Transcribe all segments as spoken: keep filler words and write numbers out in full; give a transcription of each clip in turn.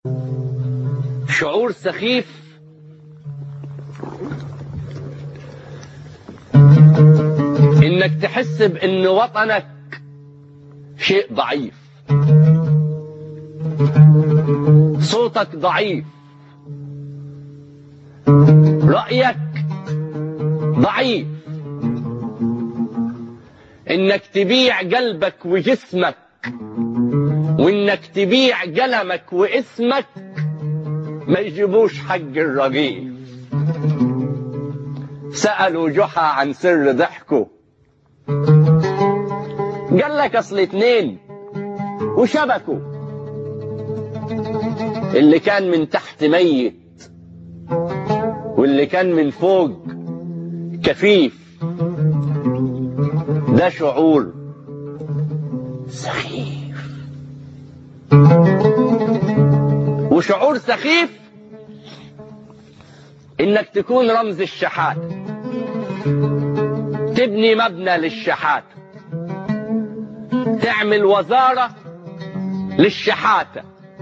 شعور سخيف انك تحس بان وطنك شيء ضعيف، صوتك ضعيف، رأيك ضعيف، انك تبيع قلبك وجسمك وانك تبيع قلمك واسمك ما يجيبوش حق الرغيف. سألوا جحا عن سر ضحكه، قال لك اصل اتنين وشبكوا، اللي كان من تحت ميت واللي كان من فوق كفيف. ده شعور سخيف. وشعور سخيف انك تكون رمز الشحات، تبني مبنى للشحات، تعمل وزارة للشحاتة.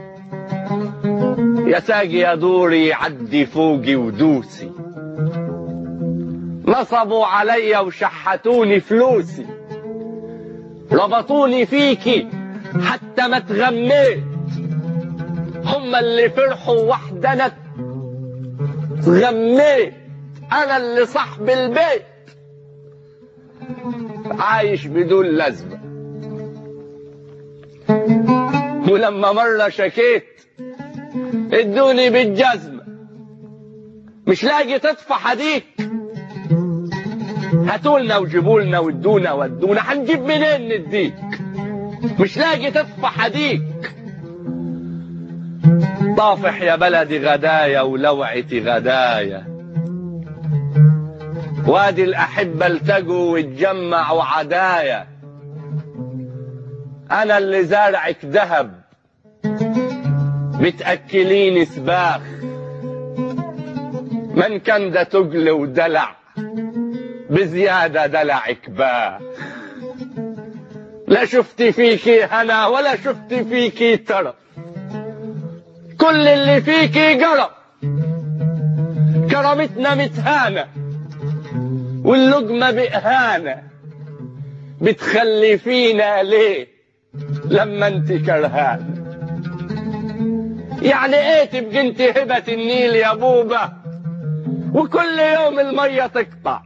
يا ساقي يا دوري عدي فوقي ودوسي، نصبوا علي وشحتوني فلوسي، ربطوني فيكي حتى ما تغميت، هم اللي فرحوا وحدنا غميت، انا اللي صاحب البيت عايش بدون لازمة. ولما مرة شكيت ادوني بالجزمة، مش لاقي تطفى حديك، هاتولنا وجيبولنا وادونا ودونا، هنجيب منين نديك؟ مش لاقي تطفى حديك. طافح يا بلدي غدايا ولوعتي غدايا، وادي الأحبة التقوا واتجمعوا عدايا. أنا اللي زارعك ذهب بتأكليني سباخ، من كان ده تقل ودلع بزيادة دلعك باخ. لا شفتي فيكي هنا ولا شفتي فيكي ترف، كل اللي فيكي قرف. كرامتنا متهانة واللقمة بإهانة، بتخلي فينا ليه لما انت كرهانة؟ يعني ايه تبقى انت هبة النيل يا بوبة وكل يوم المية تقطع؟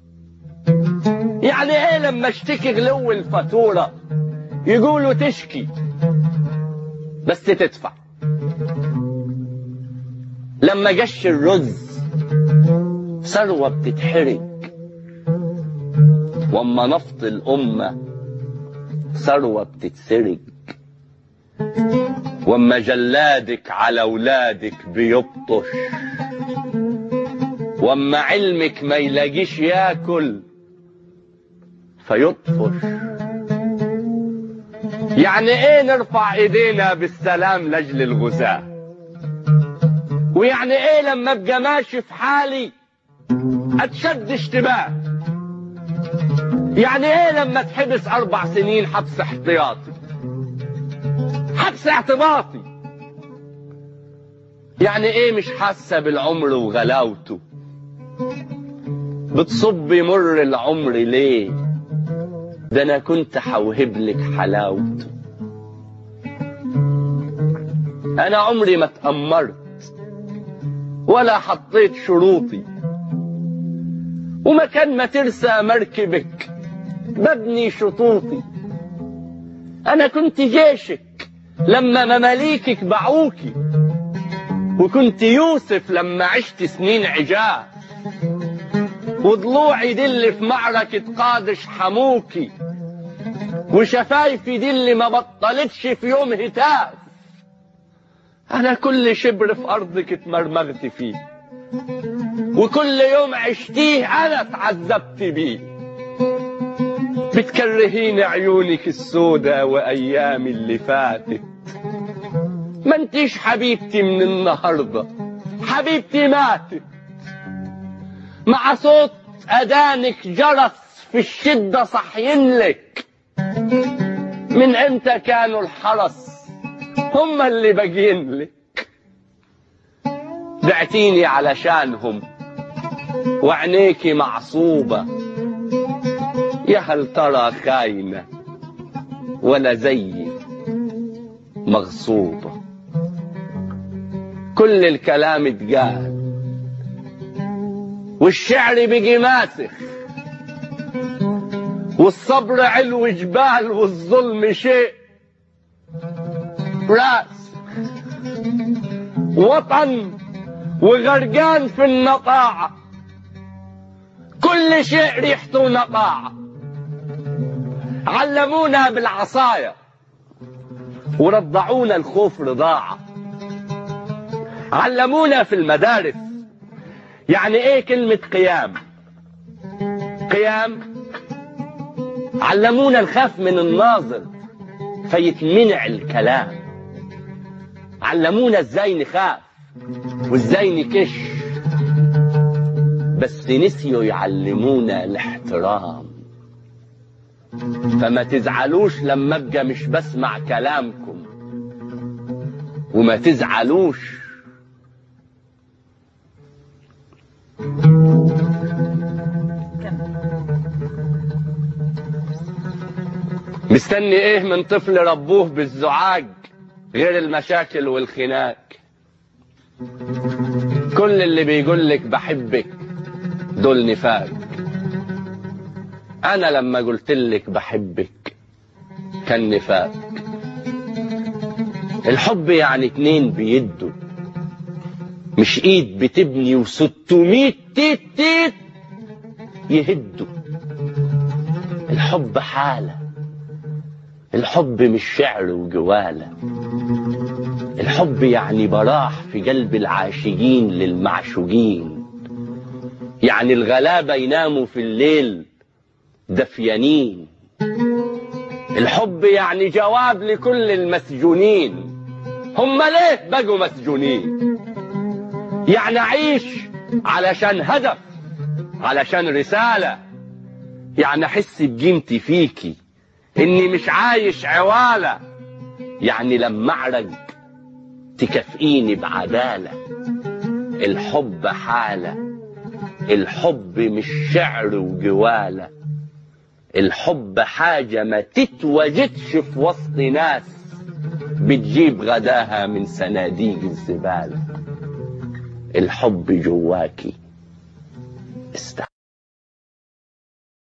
يعني ايه لما اشتكي غلو الفاتورة يقولوا تشكي بس تدفع؟ لما جش الرز ثروة بتتحرق، واما نفط الأمة ثروة بتتسرق، واما جلادك على أولادك بيبطش، واما علمك ما يلاقيش ياكل فيطفش. يعني ايه نرفع ايدينا بالسلام لاجل الغزاة؟ ويعني ايه لما ابقى ماشي في حالي اتشد اشتباه؟ يعني ايه لما تحبس اربع سنين حبس احتياطي، حبس اعتباطي؟ يعني ايه مش حاسة بالعمر وغلاوته؟ بتصبي مر العمر ليه؟ ده انا كنت حوهب لك حلاوته. انا عمري ما اتأمرت ولا حطيت شروطي، ومكان ما ترسى مركبك ببني شطوطي. انا كنت جيشك لما مماليكك باعوكي، وكنت يوسف لما عشت سنين عجاه، وضلوعي دي اللي في معركة قادش حموكي، وشفايفي دي اللي ما بطلتش في يوم هتاف. انا كل شبر في ارضك اتمرمغت فيه، وكل يوم عشتيه انا اتعذبت بيه. بتكرهيني عيونك السودة وايامي اللي فاتت، ما انتيش حبيبتي من النهاردة، حبيبتي ماتت. مع صوت أذانك جرس في الشدة صحين لك، من امتى كانوا الحرس هم اللي باقيين لك؟ بعتيني علشانهم وعينيكي معصوبة، يا هل ترى خاينة ولا زي مغصوبة. كل الكلام اتقال والشعر بقي ماسخ، والصبر علو جبال والظلم شيء راس، وطن وغرقان في النطاعة، كل شيء ريحته نطاعة. علمونا بالعصاية ورضعونا الخوف رضاعة، علمونا في المدارس يعني ايه كلمة قيام قيام، علمونا نخاف من الناظر فيتمنع الكلام، علمونا ازاي نخاف وازاي نكش، بس نسيوا يعلمونا الاحترام. فما تزعلوش لما ابقى مش بسمع كلامكم، وما تزعلوش مستني ايه من طفل ربوه بالزعاج غير المشاكل والخناق. كل اللي بيقولك بحبك دول نفاق. انا لما قلتلك بحبك كان نفاق. الحب يعني اتنين بيدوا، مش ايد بتبني وستمية تيت تيت يهدوا. الحب حالة، الحب مش شعر وجوالة. الحب يعني براح في قلب العاشقين للمعشوقين، يعني الغلابة يناموا في الليل دفيانين. الحب يعني جواب لكل المسجونين، هم ليه بقوا مسجونين؟ يعني عيش علشان هدف، علشان رسالة، يعني احس بقيمتي فيكي اني مش عايش عوالة، يعني لما اعرق تكافئيني بعدالة. الحب حالة، الحب مش شعر وجوالة. الحب حاجة ما تتوجدش في وسط ناس بتجيب غداها من صناديق الزبالة. الحب جواكي استحالة.